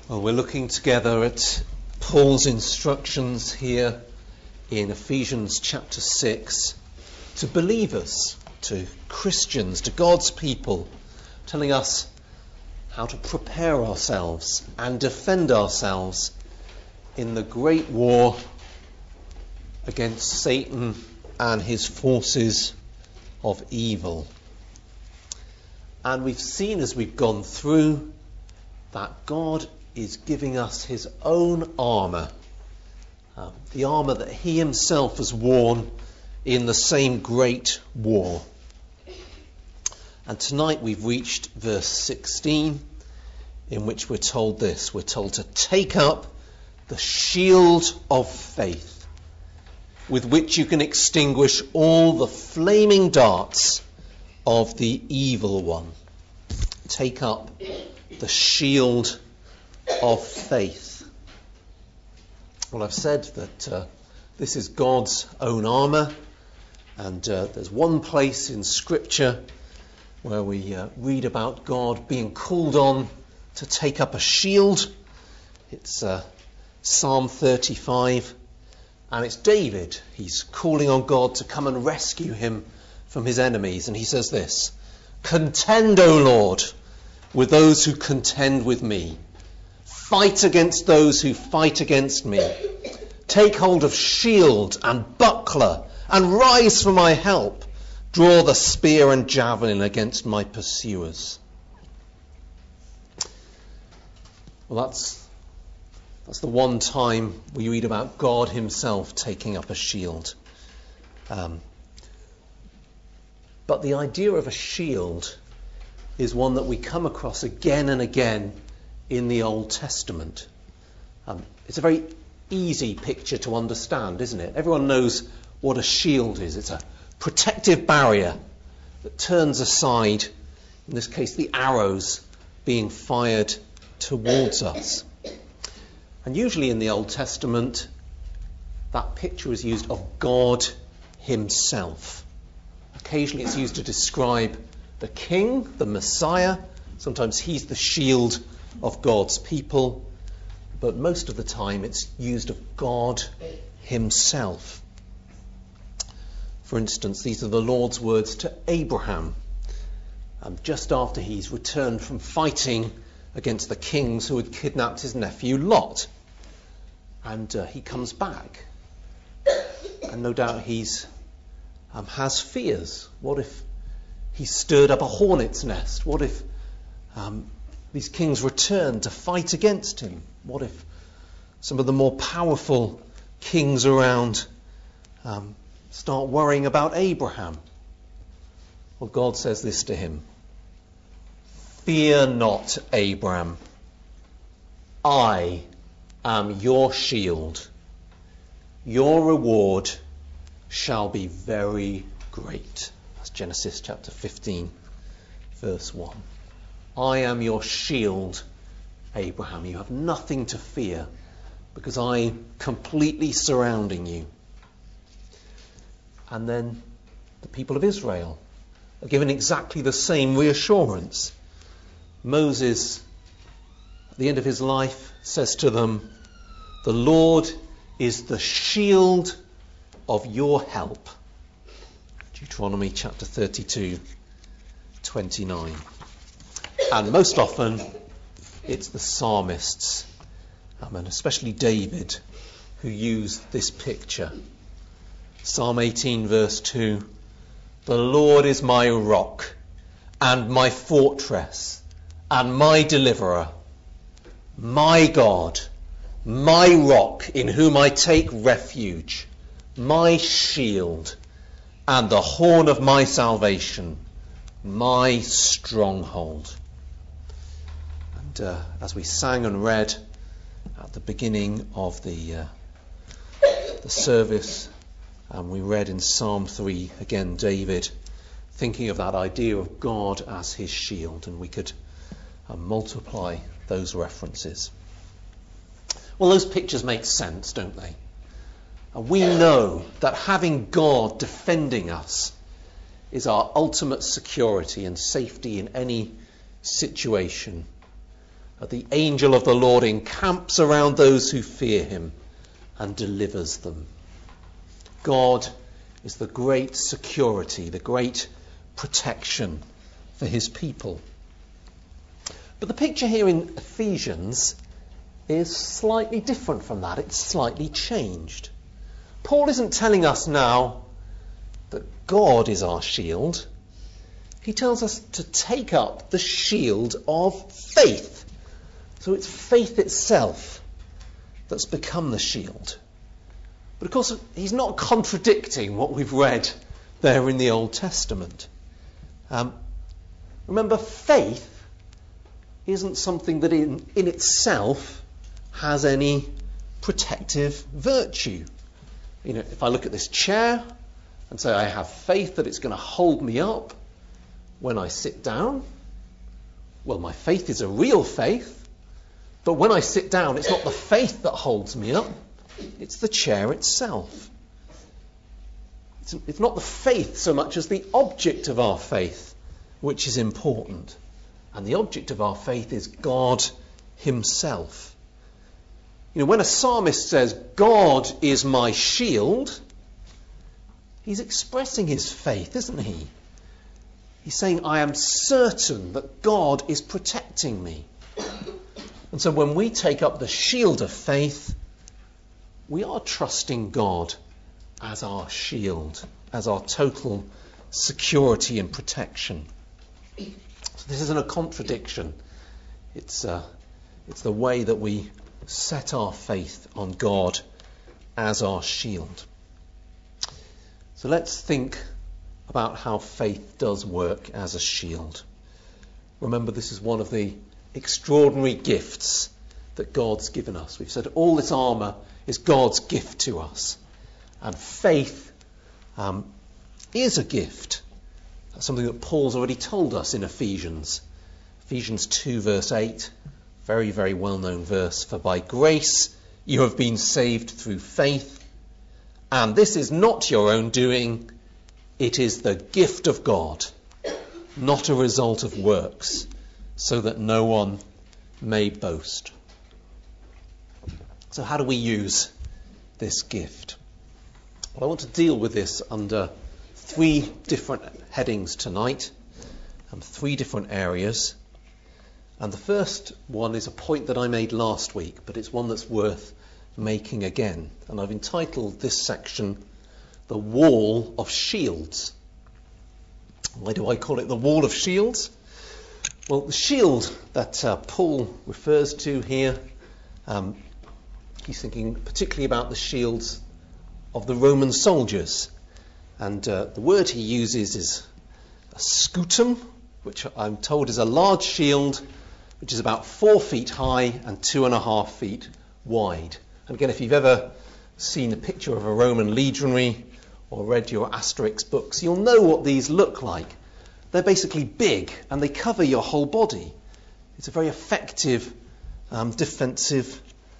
Well, we're looking together at Paul's instructions here in Ephesians chapter 6 to believers, to Christians, to God's people, telling us how to prepare ourselves and defend ourselves in the great war against Satan and his forces of evil. And we've seen as we've gone through that God is giving us his own armour, the armour that he himself has worn in the same great war. And tonight we've reached verse 16, in which we're told this. We're told to take up the shield of faith, with which you can extinguish all the flaming darts of the evil one. Take up the shield of faith. Well, I've said that this is God's own armour, and there's one place in Scripture where we read about God being called on to take up a shield. It's Psalm 35, and it's David. He's calling on God to come and rescue him from his enemies, and he says this: "Contend, O Lord, with those who contend with me. Fight against those who fight against me. Take hold of shield and buckler and rise for my help. Draw the spear and javelin against my pursuers." Well, that's the one time we read about God himself taking up a shield. But the idea of a shield is one that we come across again and again in the Old Testament. It's a very easy picture to understand, isn't it? Everyone knows what a shield is. It's a protective barrier that turns aside, in this case, the arrows being fired towards us. And usually in the Old Testament, that picture is used of God himself. Occasionally it's used to describe the king, the Messiah. Sometimes he's the shield of God's people. But most of the time it's used of God himself. For instance, these are the Lord's words to Abraham, just after he's returned from fighting against the kings who had kidnapped his nephew Lot. And he comes back. And no doubt he's has fears. What if he stirred up a hornet's nest? What if these kings return to fight against him? What if some of the more powerful kings around start worrying about Abraham? Well, God says this to him: "Fear not, Abram. I am your shield. Your reward shall be very great." That's Genesis chapter 15, verse 1. I am your shield, Abraham. You have nothing to fear because I'm completely surrounding you. And then the people of Israel are given exactly the same reassurance. Moses, at the end of his life, says to them, "The Lord is the shield of your help." Deuteronomy chapter 32, 29. And most often it's the psalmists, and especially David, who use this picture. Psalm 18 verse 2, "The Lord is my rock and my fortress and my deliverer, my God, my rock in whom I take refuge, my shield and the horn of my salvation, my stronghold." And as we sang and read at the beginning of the service, and we read in Psalm 3, again David, thinking of that idea of God as his shield, and we could multiply those references. Well, those pictures make sense, don't they? And we know that having God defending us is our ultimate security and safety in any situation. the angel of the Lord encamps around those who fear him and delivers them. God is the great security, the great protection for his people. But the picture here in Ephesians is slightly different from that. It's slightly changed. Paul isn't telling us now that God is our shield. He tells us to take up the shield of faith. So it's faith itself that's become the shield. But of course, he's not contradicting what we've read there in the Old Testament. Remember, faith isn't something that in itself has any protective virtue. You know, if I look at this chair and say I have faith that it's going to hold me up when I sit down, well, my faith is a real faith. But when I sit down, it's not the faith that holds me up. It's the chair itself. It's not the faith so much as the object of our faith which is important. And the object of our faith is God himself. You know, when a psalmist says, God is my shield, he's expressing his faith, isn't he? He's saying, I am certain that God is protecting me. And so when we take up the shield of faith, we are trusting God as our shield, as our total security and protection. So this isn't a contradiction. It's the way that we set our faith on God as our shield. So let's think about how faith does work as a shield. Remember, this is one of the extraordinary gifts that God's given us. We've said all this armour is God's gift to us. And faith is a gift. That's something that Paul's already told us in Ephesians. Ephesians 2 verse 8, very, very well-known verse. For by grace you have been saved through faith, and this is not your own doing, it is the gift of God, not a result of works, so that no one may boast. So how do we use this gift? Well, I want to deal with this under 3 different headings tonight, and 3 different areas. And the first one is a point that I made last week, but it's one that's worth making again. And I've entitled this section, The Wall of Shields. Why do I call it the Wall of Shields? Well, the shield that Paul refers to here, he's thinking particularly about the shields of the Roman soldiers. And the word he uses is a scutum, which I'm told is a large shield, which is about 4 feet high and 2.5 feet wide. And again, if you've ever seen a picture of a Roman legionary or read your Asterix books, you'll know what these look like. They're basically big and they cover your whole body. It's a very effective defensive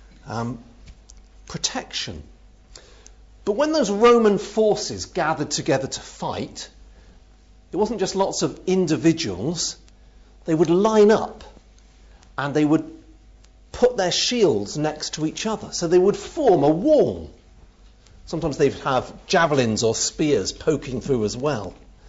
protection. But when those Roman forces gathered together to fight, it wasn't just lots of individuals. They would line up and they would put their shields next to each other. So they would form a wall. Sometimes they'd have javelins or spears poking through as well.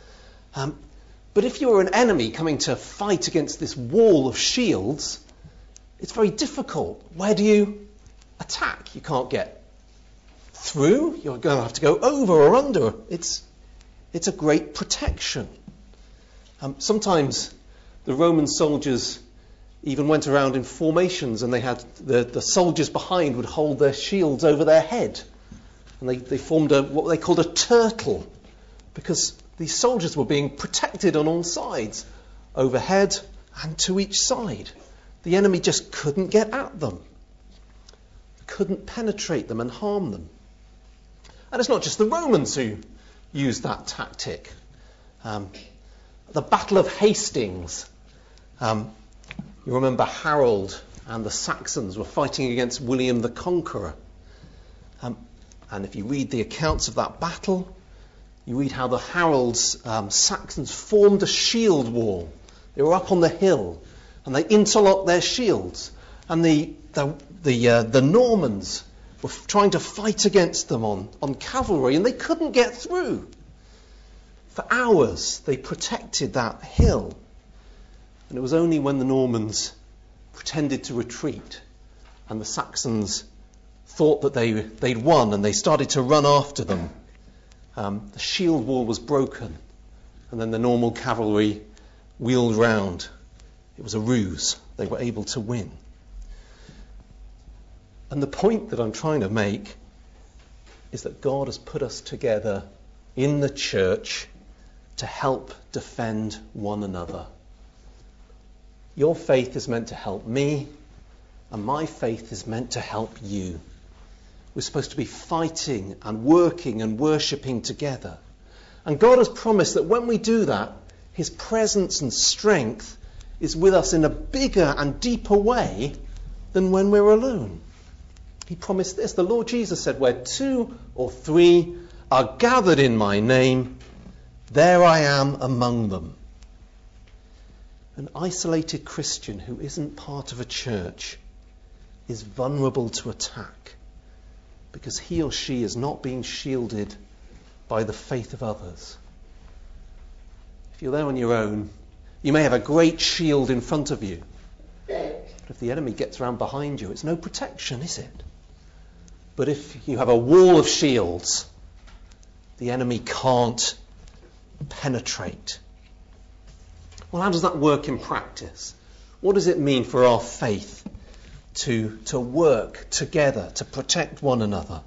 But if you were an enemy coming to fight against this wall of shields, it's very difficult. Where do you attack? You can't get through. You're going to have to go over or under. It's a great protection. Sometimes the Roman soldiers even went around in formations, and they had the soldiers behind would hold their shields over their head. And they formed what they called a turtle, because these soldiers were being protected on all sides, overhead and to each side. The enemy just couldn't get at them, couldn't penetrate them and harm them. And it's not just the Romans who used that tactic. The Battle of Hastings, you remember Harold and the Saxons were fighting against William the Conqueror. And if you read the accounts of that battle, you read how the Saxons formed a shield wall. They were up on the hill, and they interlocked their shields. And the Normans were trying to fight against them on cavalry, and they couldn't get through. For hours they protected that hill. And it was only when the Normans pretended to retreat and the Saxons thought that they'd won and they started to run after them, the shield wall was broken, and then the normal cavalry wheeled round. It was a ruse. They were able to win. And the point that I'm trying to make is that God has put us together in the church to help defend one another. Your faith is meant to help me, and my faith is meant to help you. We're supposed to be fighting and working and worshipping together. And God has promised that when we do that, his presence and strength is with us in a bigger and deeper way than when we're alone. He promised this. The Lord Jesus said, where 2 or 3 are gathered in my name, there I am among them. An isolated Christian who isn't part of a church is vulnerable to attack because he or she is not being shielded by the faith of others. If you're there on your own, you may have a great shield in front of you, but if the enemy gets around behind you, it's no protection, is it? But if you have a wall of shields, the enemy can't penetrate. Well, how does that work in practice? What does it mean for our faith to work together, to protect one another?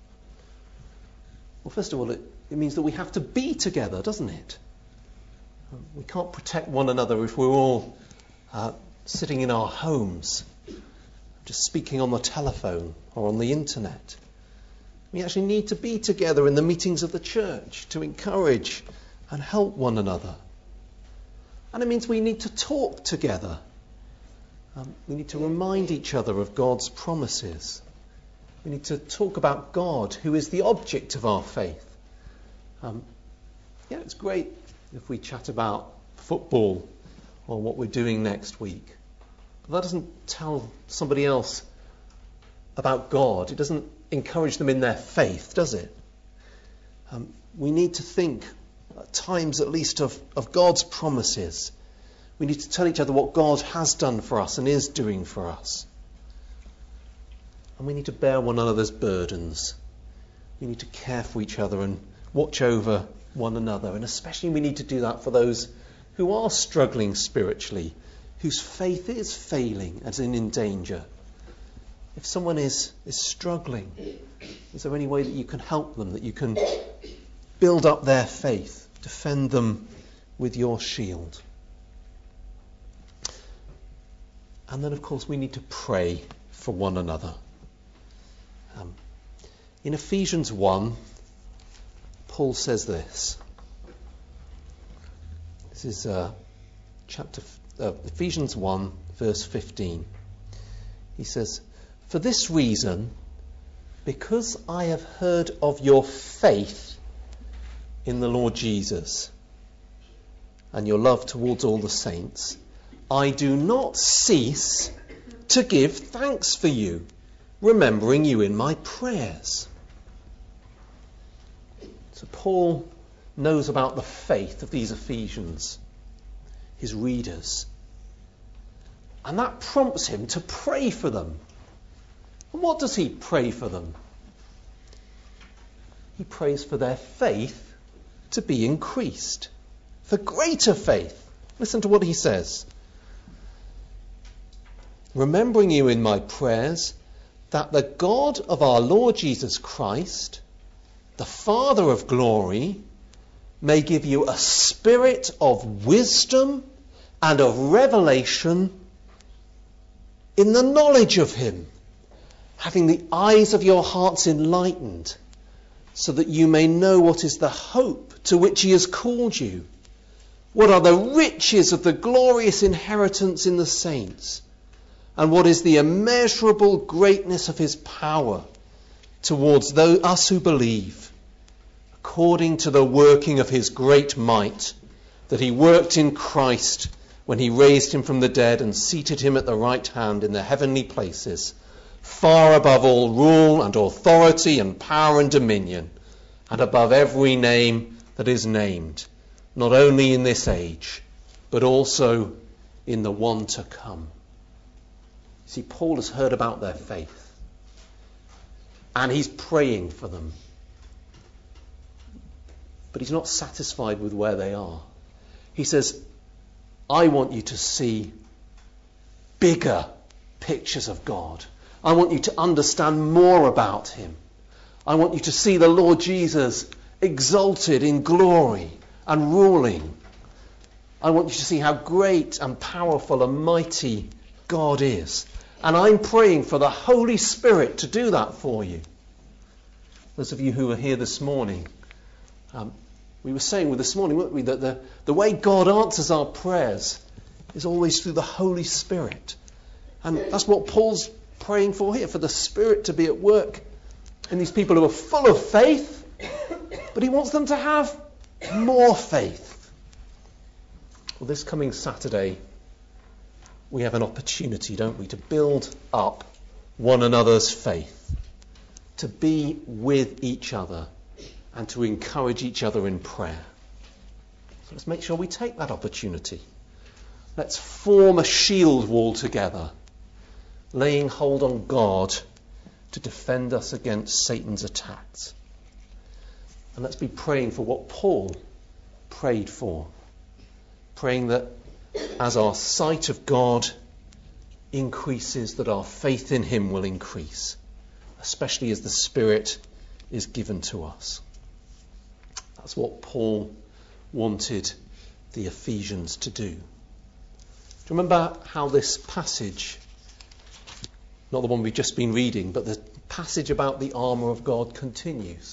Well, first of all, it means that we have to be together, doesn't it? We can't protect one another if we're all sitting in our homes, just speaking on the telephone or on the internet. We actually need to be together in the meetings of the church to encourage and help one another. And it means we need to talk together. We need to remind each other of God's promises. We need to talk about God, who is the object of our faith. It's great if we chat about football or what we're doing next week. But that doesn't tell somebody else about God. It doesn't encourage them in their faith, does it? We need to think, at times at least, of God's promises. We need to tell each other what God has done for us and is doing for us. And we need to bear one another's burdens. We need to care for each other and watch over one another. And especially we need to do that for those who are struggling spiritually, whose faith is failing and in danger. If someone is struggling, is there any way that you can help them, that you can build up their faith, defend them with your shield? And then, of course, we need to pray for one another. In Ephesians 1, Paul says this. This is Ephesians 1, verse 15. He says, "For this reason, because I have heard of your faith in the Lord Jesus and your love towards all the saints, I do not cease to give thanks for you, remembering you in my prayers." So Paul knows about the faith of these Ephesians, his readers. And that prompts him to pray for them. And what does he pray for them? He prays for their faith to be increased, for greater faith. Listen to what he says. "Remembering you in my prayers, that the God of our Lord Jesus Christ, the Father of glory, may give you a spirit of wisdom and of revelation in the knowledge of him, having the eyes of your hearts enlightened, so that you may know what is the hope to which he has called you, what are the riches of the glorious inheritance in the saints, and what is the immeasurable greatness of his power towards us who believe, according to the working of his great might, that he worked in Christ when he raised him from the dead and seated him at the right hand in the heavenly places, far above all rule and authority and power and dominion, and above every name that is named, not only in this age, but also in the one to come. See, Paul has heard about their faith, and he's praying for them. But he's not satisfied with where they are. He says, I want you to see bigger pictures of God. I want you to understand more about him. I want you to see the Lord Jesus exalted in glory and ruling. I want you to see how great and powerful and mighty God is. And I'm praying for the Holy Spirit to do that for you. Those of you who were here this morning, we were saying this morning, weren't we, that the way God answers our prayers is always through the Holy Spirit. And that's what Paul's praying for here, for the Spirit to be at work in these people who are full of faith, but he wants them to have more faith. Well, this coming Saturday, we have an opportunity, don't we, to build up one another's faith, to be with each other, and to encourage each other in prayer. So let's make sure we take that opportunity. Let's form a shield wall together, laying hold on God to defend us against Satan's attacks. And let's be praying for what Paul prayed for, praying that as our sight of God increases, that our faith in him will increase, especially as the Spirit is given to us. That's what Paul wanted the Ephesians to do. Do you remember how this passage, not the one we've just been reading, but the passage about the armour of God continues?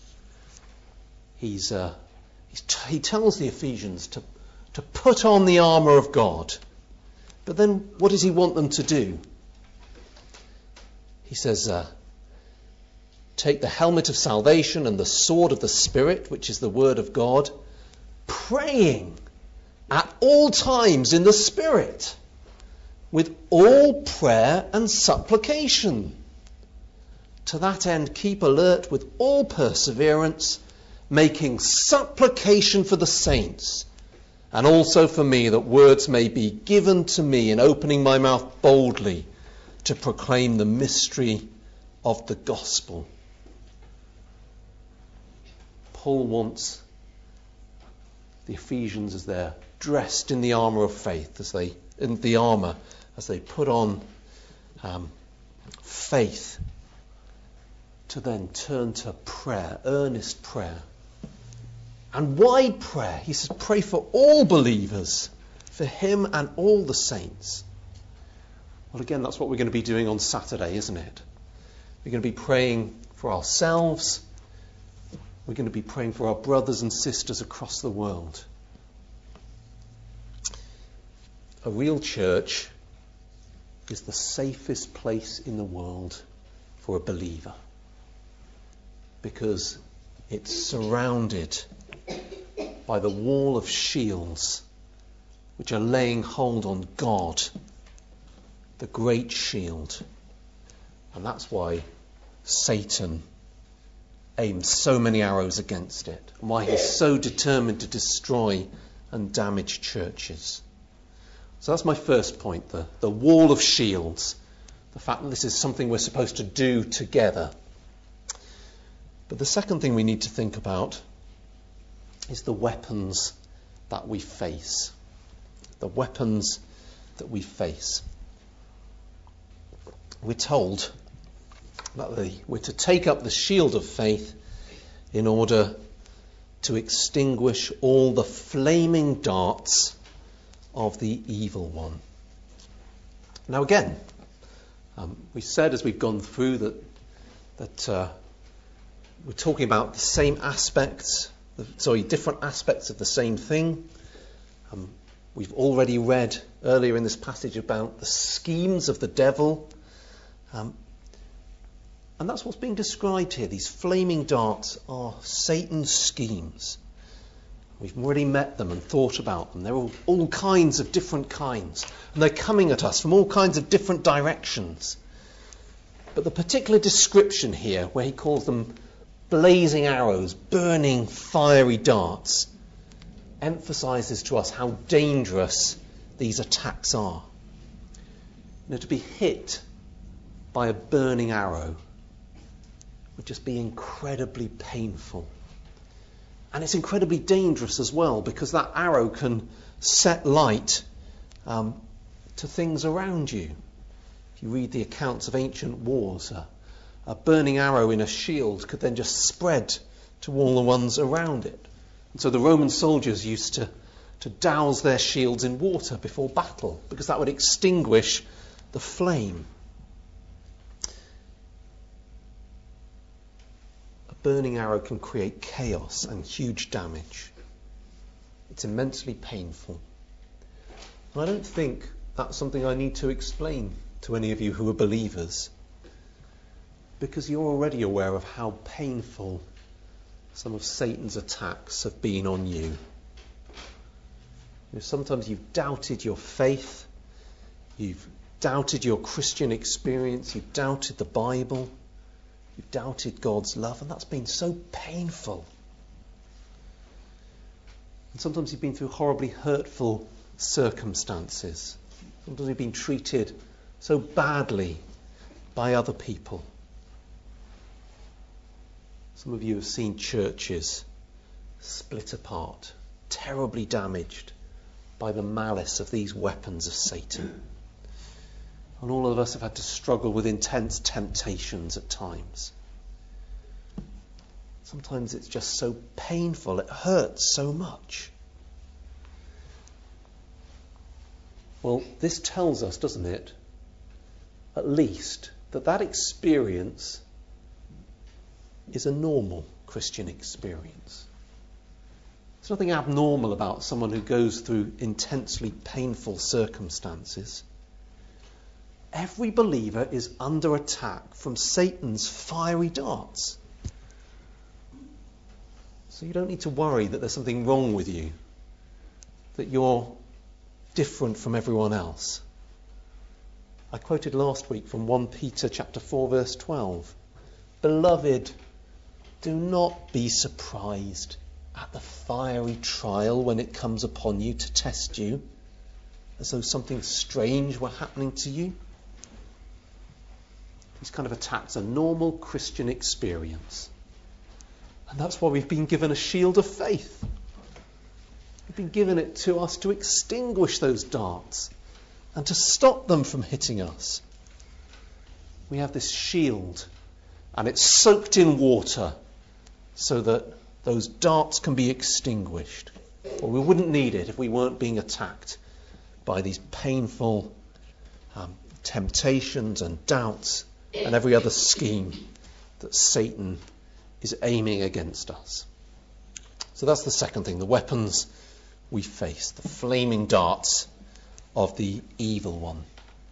He tells the Ephesians to put on the armour of God. But then what does he want them to do? He says, take the helmet of salvation and the sword of the Spirit, which is the word of God, praying at all times in the Spirit, with all prayer and supplication. To that end, keep alert with all perseverance, making supplication for the saints, and also for me, that words may be given to me in opening my mouth boldly to proclaim the mystery of the gospel. Paul wants the Ephesians, as they're dressed in the armour of faith, as they put on faith, to then turn to prayer, earnest prayer. And wide prayer. He says, pray for all believers, for him and all the saints. Well, again, that's what we're going to be doing on Saturday, isn't it? We're going to be praying for ourselves. We're going to be praying for our brothers and sisters across the world. A real church is the safest place in the world for a believer, because it's surrounded by the wall of shields which are laying hold on God, the great shield. And that's why Satan aims so many arrows against it, and why he's so determined to destroy and damage churches. So that's my first point, the wall of shields, the fact that this is something we're supposed to do together. But the second thing we need to think about is the weapons that we face. The weapons that we face. We're told that we're to take up the shield of faith in order to extinguish all the flaming darts of the evil one. Now again, we said as we've gone through that we're talking about the same aspects, different aspects of the same thing. We've already read earlier in this passage about the schemes of the devil. And that's what's being described here. These flaming darts are Satan's schemes. We've already met them and thought about them. They're all kinds of different kinds. And they're coming at us from all kinds of different directions. But the particular description here, where he calls them blazing arrows, burning fiery darts, emphasises to us how dangerous these attacks are. To be hit by a burning arrow would just be incredibly painful. And it's incredibly dangerous as well, because that arrow can set light to things around you. If you read the accounts of ancient wars, a burning arrow in a shield could then just spread to all the ones around it. And so the Roman soldiers used to douse their shields in water before battle, because that would extinguish the flame. A burning arrow can create chaos and huge damage. It's immensely painful. And I don't think that's something I need to explain to any of you who are believers, because you're already aware of how painful some of Satan's attacks have been on you. Sometimes you've doubted your faith, you've doubted your Christian experience, you've doubted the Bible, you've doubted God's love, and that's been so painful. And sometimes you've been through horribly hurtful circumstances. Sometimes you've been treated so badly by other people. Some of you have seen churches split apart, terribly damaged by the malice of these weapons of Satan. And all of us have had to struggle with intense temptations at times. Sometimes it's just so painful, it hurts so much. Well, this tells us, doesn't it, at least, that experience is a normal Christian experience. There's nothing abnormal about someone who goes through intensely painful circumstances. Every believer is under attack from Satan's fiery darts. So you don't need to worry that there's something wrong with you, that you're different from everyone else. I quoted last week from 1 Peter chapter 4 verse 12. Beloved, do not be surprised at the fiery trial when it comes upon you to test you, as though something strange were happening to you. These kind of attacks are normal Christian experience. And that's why we've been given a shield of faith. We've been given it to us to extinguish those darts and to stop them from hitting us. We have this shield, and it's soaked in water so that those darts can be extinguished. Well, we wouldn't need it if we weren't being attacked by these painful temptations and doubts and every other scheme that Satan is aiming against us. So that's the second thing, the weapons we face, the flaming darts of the evil one.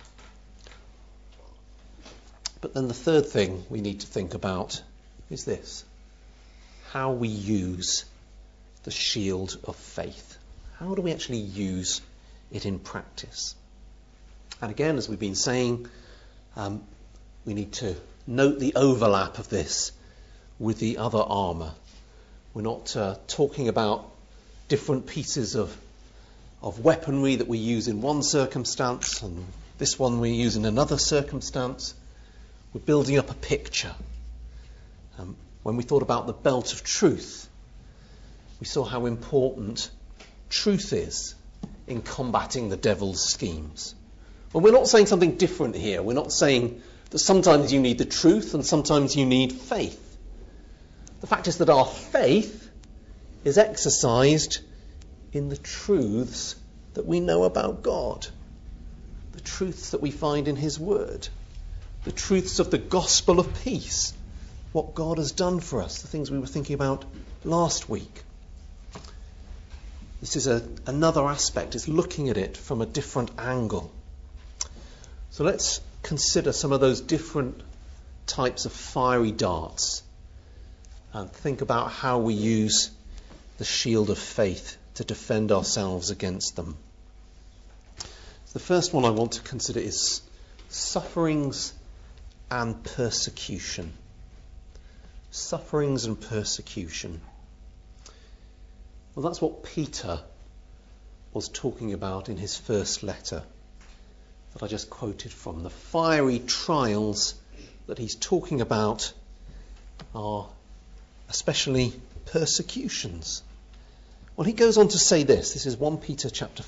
But then the third thing we need to think about is this: how we use the shield of faith. How do we actually use it in practice? And again, as we've been saying, we need to note the overlap of this with the other armour. We're not talking about different pieces of weaponry that we use in one circumstance and this one we use in another circumstance. We're building up a picture. When we thought about the belt of truth, we saw how important truth is in combating the devil's schemes. Well, we're not saying something different here. We're not saying that sometimes you need the truth and sometimes you need faith. The fact is that our faith is exercised in the truths that we know about God, the truths that we find in His Word, the truths of the gospel of peace, what God has done for us, the things we were thinking about last week. This is another aspect, is looking at it from a different angle. So let's consider some of those different types of fiery darts and think about how we use the shield of faith to defend ourselves against them. The first one I want to consider is sufferings and persecution. Sufferings and persecution. Well, that's what Peter was talking about in his first letter that I just quoted from. The fiery trials that he's talking about are especially persecutions. Well, he goes on to say this. This is 1 Peter chapter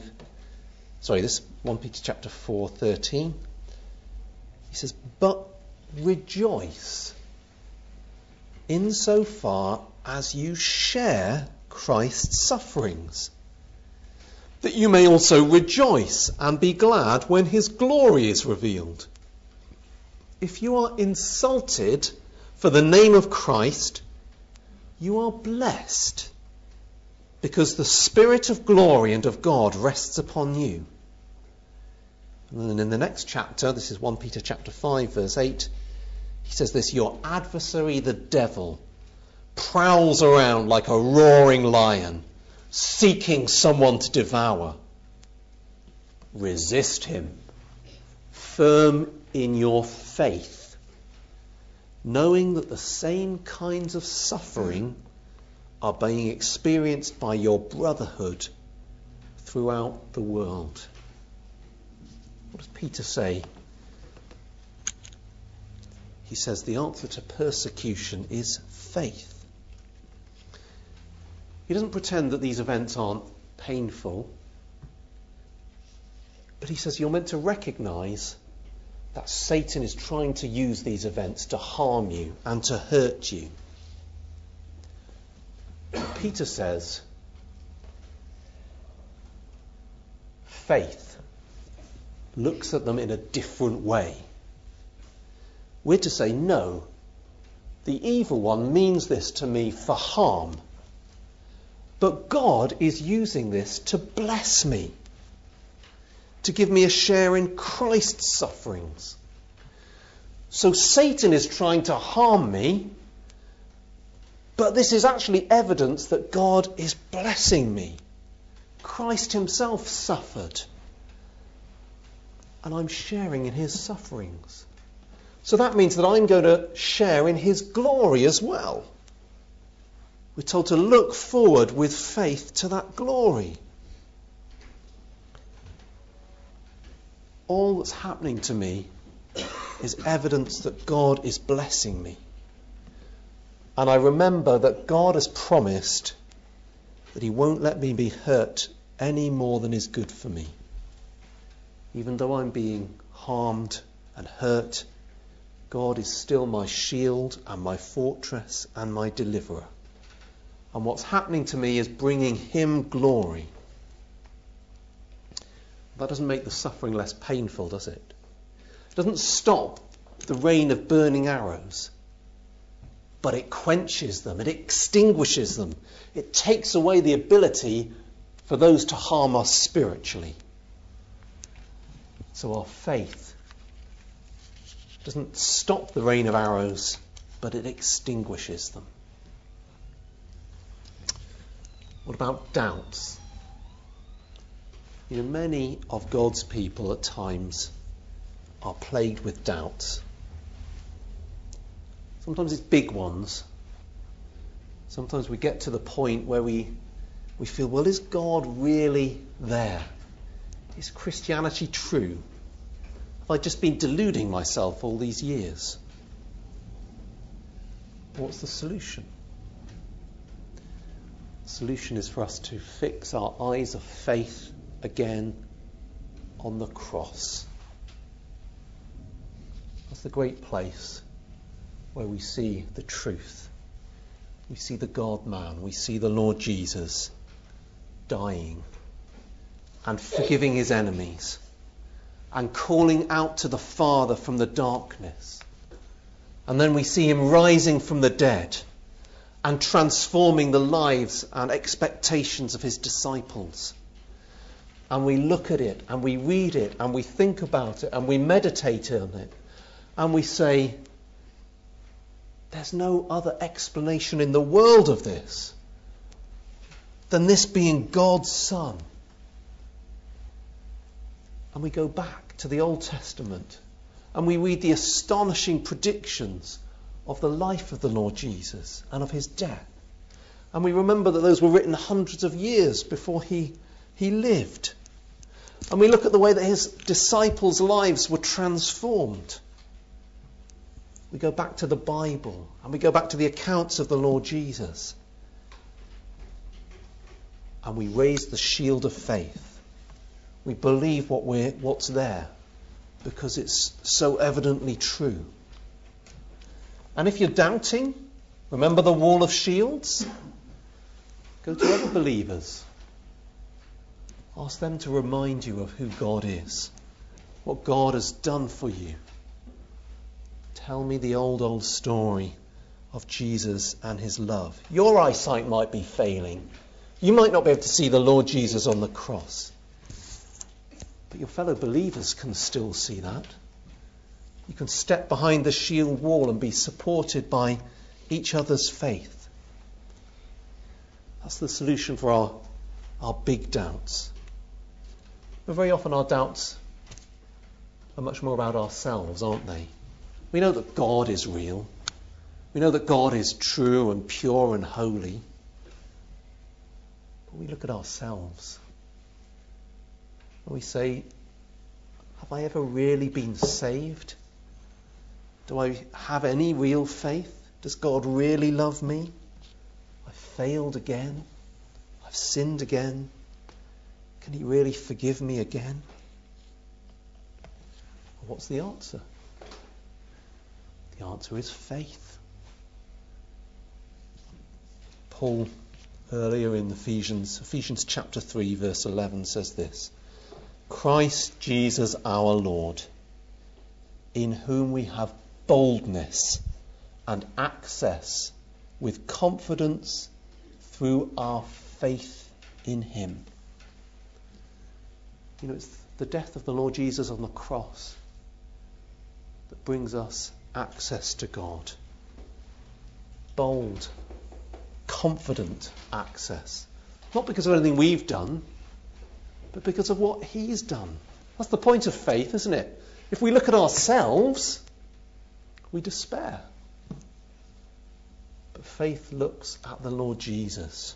4:13. He says, "But rejoice insofar as you share Christ's sufferings, that you may also rejoice and be glad when his glory is revealed. If you are insulted for the name of Christ, you are blessed, because the Spirit of glory and of God rests upon you." And then in the next chapter, this is 1 Peter chapter 5, verse 8, he says this, "Your adversary, the devil, prowls around like a roaring lion, seeking someone to devour. Resist him, firm in your faith, knowing that the same kinds of suffering are being experienced by your brotherhood throughout the world." What does Peter say? He says the answer to persecution is faith. He doesn't pretend that these events aren't painful, but he says you're meant to recognise that Satan is trying to use these events to harm you and to hurt you. Peter says faith looks at them in a different way. We're to say, no, the evil one means this to me for harm, but God is using this to bless me, to give me a share in Christ's sufferings. So Satan is trying to harm me, but this is actually evidence that God is blessing me. Christ himself suffered, and I'm sharing in his sufferings. So that means that I'm going to share in his glory as well. We're told to look forward with faith to that glory. All that's happening to me is evidence that God is blessing me. And I remember that God has promised that he won't let me be hurt any more than is good for me. Even though I'm being harmed and hurt, God is still my shield and my fortress and my deliverer. And what's happening to me is bringing him glory. That doesn't make the suffering less painful, does it? It doesn't stop the rain of burning arrows, but it quenches them, it extinguishes them. It takes away the ability for those to harm us spiritually. So our faith doesn't stop the rain of arrows, but it extinguishes them. What about doubts? You know, many of God's people at times are plagued with doubts. Sometimes it's big ones. Sometimes we get to the point where we feel, well, is God really there? Is Christianity true? Have I just been deluding myself all these years? What's the solution? The solution is for us to fix our eyes of faith again on the cross. That's the great place where we see the truth. We see the God-man. We see the Lord Jesus dying and forgiving his enemies and calling out to the Father from the darkness. And then we see him rising from the dead and transforming the lives and expectations of his disciples. And we look at it and we read it and we think about it and we meditate on it and we say, there's no other explanation in the world of this than this being God's Son? And we go back to the Old Testament and we read the astonishing predictions of the life of the Lord Jesus and of his death. And we remember that those were written hundreds of years before he lived. And we look at the way that his disciples' lives were transformed. We go back to the Bible and we go back to the accounts of the Lord Jesus. And we raise the shield of faith. We believe what's there because it's so evidently true. And if you're doubting, remember the wall of shields? Go to other believers. Ask them to remind you of who God is, what God has done for you. Tell me the old story of Jesus and his love. Your eyesight might be failing. You might not be able to see the Lord Jesus on the cross. But your fellow believers can still see that. You can step behind the shield wall and be supported by each other's faith. That's the solution for our big doubts. But very often our doubts are much more about ourselves, aren't they? We know that God is real. We know that God is true and pure and holy. But we look at ourselves and we say, have I ever really been saved? Do I have any real faith? Does God really love me? I've failed again. I've sinned again. Can he really forgive me again? What's the answer? The answer is faith. Paul, earlier in Ephesians chapter 3, verse 11 says this: Christ Jesus our Lord, in whom we have boldness and access with confidence through our faith in him. You know, it's the death of the Lord Jesus on the cross that brings us access to God. Bold, confident access. Not because of anything we've done, but because of what he's done. That's the point of faith, isn't it? If we look at ourselves, we despair. But faith looks at the Lord Jesus.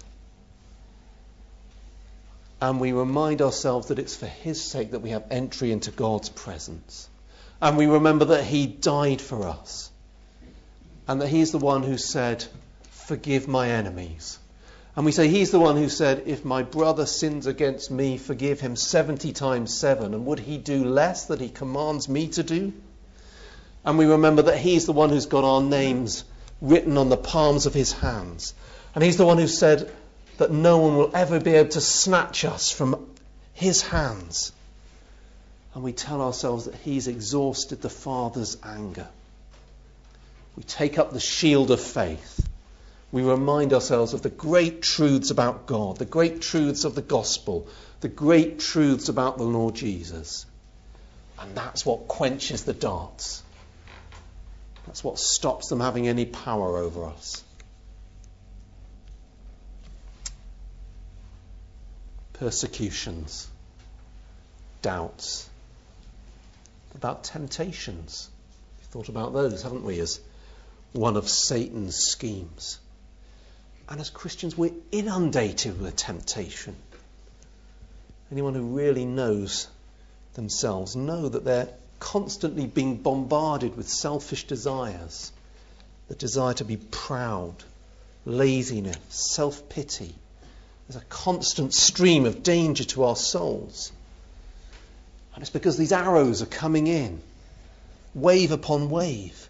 And we remind ourselves that it's for his sake that we have entry into God's presence. And we remember that he died for us. And that he's the one who said, forgive my enemies. And we say he's the one who said, if my brother sins against me, forgive him 70 times 7. And would he do less that he commands me to do? And we remember that he's the one who's got our names written on the palms of his hands. And he's the one who said that no one will ever be able to snatch us from his hands. And we tell ourselves that he's exhausted the Father's anger. We take up the shield of faith. We remind ourselves of the great truths about God, the great truths of the gospel, the great truths about the Lord Jesus. And that's what quenches the darts. That's what stops them having any power over us. Persecutions, doubts, about temptations. We've thought about those, haven't we, as one of Satan's schemes. And as Christians, we're inundated with temptation. Anyone who really knows themselves know that they're constantly being bombarded with selfish desires. The desire to be proud, laziness, self-pity. There's a constant stream of danger to our souls. And it's because these arrows are coming in, wave upon wave.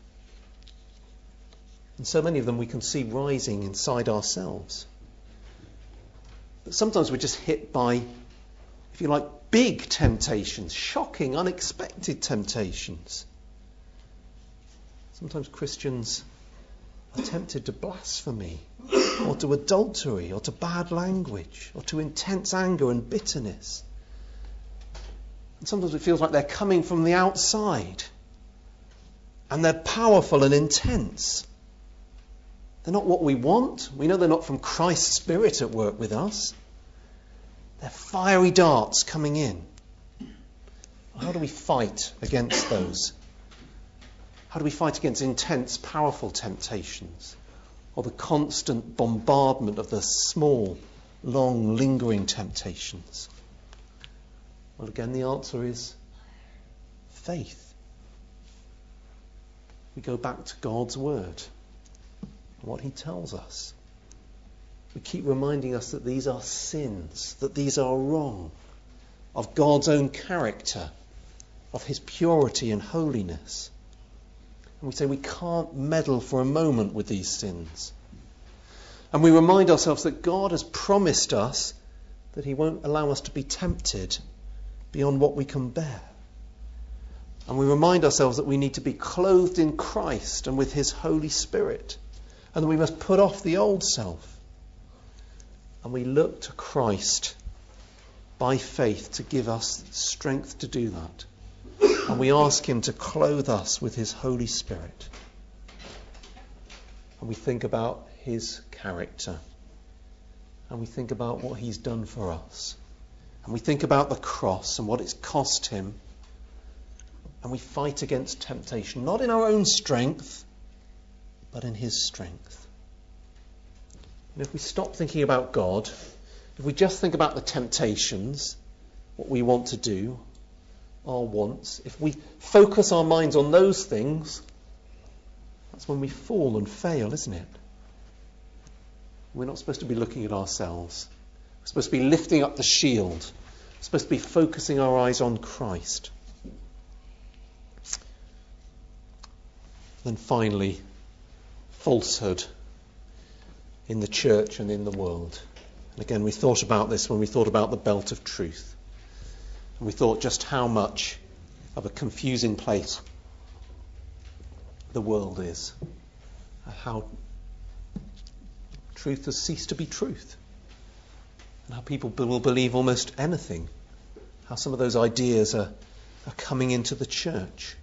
And so many of them we can see rising inside ourselves. But sometimes we're just hit by, if you like, big temptations, shocking, unexpected temptations. Sometimes Christians are tempted to blasphemy, or to adultery, or to bad language, or to intense anger and bitterness. And sometimes it feels like they're coming from the outside, and they're powerful and intense. They're not what we want. We know they're not from Christ's Spirit at work with us. They're fiery darts coming in. How do we fight against those? How do we fight against intense, powerful temptations? Or the constant bombardment of the small, long, lingering temptations? Well, again, the answer is faith. We go back to God's Word, what He tells us. We keep reminding us that these are sins, that these are wrong, of God's own character, of His purity and holiness. And we say we can't meddle for a moment with these sins. And we remind ourselves that God has promised us that He won't allow us to be tempted beyond what we can bear. And we remind ourselves that we need to be clothed in Christ and with His Holy Spirit. And that we must put off the old self. And we look to Christ by faith to give us strength to do that. And we ask Him to clothe us with His Holy Spirit. And we think about His character. And we think about what He's done for us. And we think about the cross and what it's cost Him. And we fight against temptation, not in our own strength, but in His strength. And if we stop thinking about God, if we just think about the temptations, what we want to do, our wants, if we focus our minds on those things, that's when we fall and fail, isn't it? We're not supposed to be looking at ourselves. We're supposed to be lifting up the shield. We're supposed to be focusing our eyes on Christ. Then finally, falsehood in the church and in the world. And again, we thought about this when we thought about the belt of truth. And we thought just how much of a confusing place the world is. How truth has ceased to be truth. And how people will believe almost anything. How some of those ideas are coming into the church.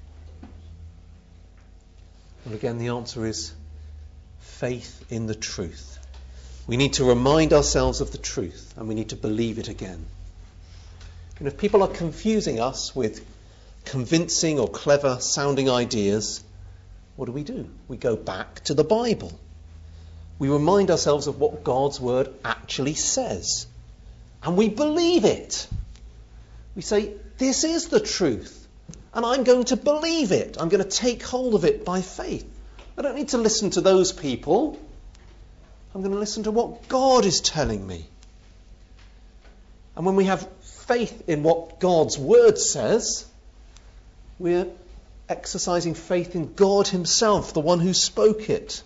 Well, again, the answer is faith in the truth. We need to remind ourselves of the truth, and we need to believe it again. And if people are confusing us with convincing or clever sounding ideas, what do? We go back to the Bible. We remind ourselves of what God's Word actually says. And we believe it. We say, this is the truth. And I'm going to believe it. I'm going to take hold of it by faith. I don't need to listen to those people. I'm going to listen to what God is telling me. And when we have faith in what God's Word says, we're exercising faith in God Himself, the one who spoke it.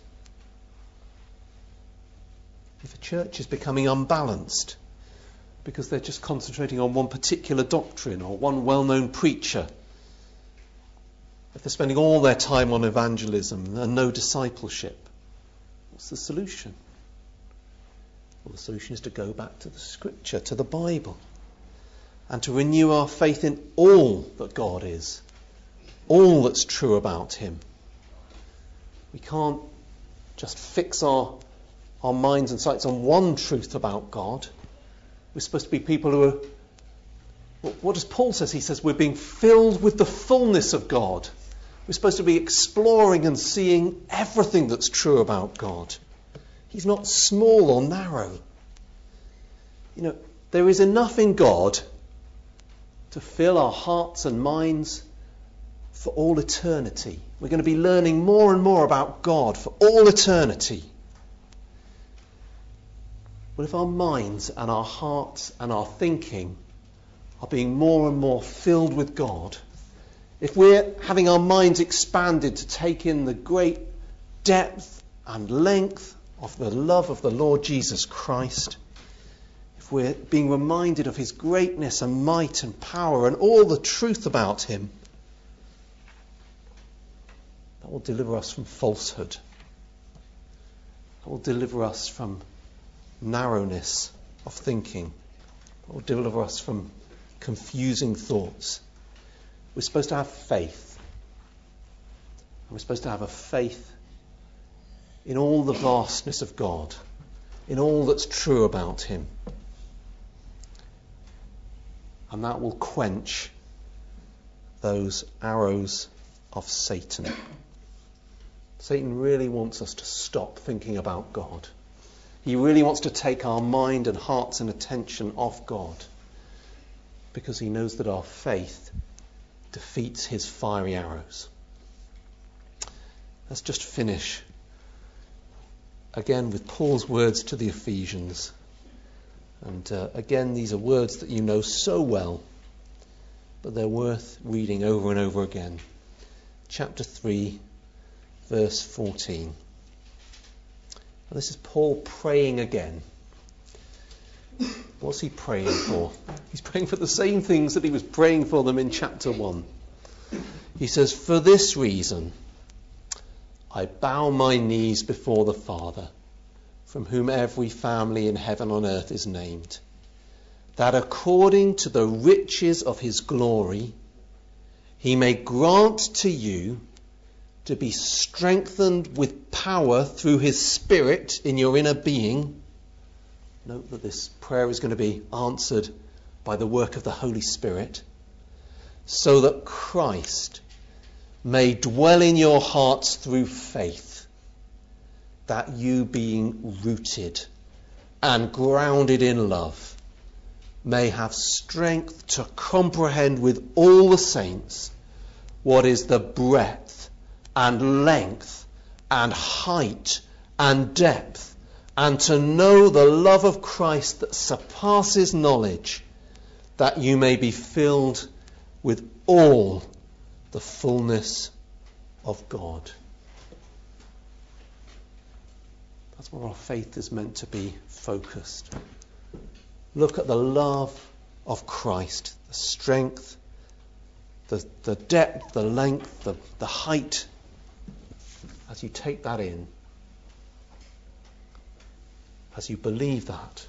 If a church is becoming unbalanced because they're just concentrating on one particular doctrine or one well-known preacher, if they're spending all their time on evangelism and no discipleship, what's the solution? Well, the solution is to go back to the Scripture, to the Bible, and to renew our faith in all that God is, all that's true about Him. We can't just fix our minds and sights on one truth about God. We're supposed to be people who are... What does Paul say? He says we're being filled with the fullness of God. We're supposed to be exploring and seeing everything that's true about God. He's not small or narrow. You know, there is enough in God to fill our hearts and minds for all eternity. We're going to be learning more and more about God for all eternity. But if our minds and our hearts and our thinking are being more and more filled with God, if we're having our minds expanded to take in the great depth and length of the love of the Lord Jesus Christ, if we're being reminded of His greatness and might and power and all the truth about Him, that will deliver us from falsehood. That will deliver us from narrowness of thinking. That will deliver us from confusing thoughts. We're supposed to have faith. And we're supposed to have a faith in all the vastness of God, in all that's true about him. And that will quench those arrows of Satan. Satan really wants us to stop thinking about God. He really wants to take our mind and hearts and attention off God, because he knows that our faith defeats his fiery arrows. Let's just finish again with Paul's words to the Ephesians. And again, these are words that you know so well, but they're worth reading over and over again. Chapter 3, verse 14. And this is Paul praying again. What's he praying for? He's praying for the same things that he was praying for them in chapter 1. He says, "For this reason, I bow my knees before the Father, from whom every family in heaven and on earth is named, that according to the riches of his glory, he may grant to you to be strengthened with power through his Spirit in your inner being." Note that this prayer is going to be answered by the work of the Holy Spirit. "So that Christ may dwell in your hearts through faith, that you being rooted and grounded in love, may have strength to comprehend with all the saints what is the breadth and length and height and depth, and to know the love of Christ that surpasses knowledge, that you may be filled with all the fullness of God." That's where our faith is meant to be focused. Look at the love of Christ, the strength, the depth, the length, the height. As you take that in, as you believe that,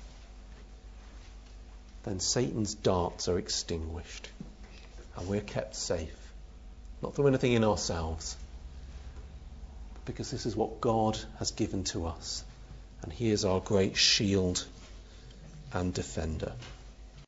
then Satan's darts are extinguished and we're kept safe. Not through anything in ourselves, but because this is what God has given to us. And he is our great shield and defender.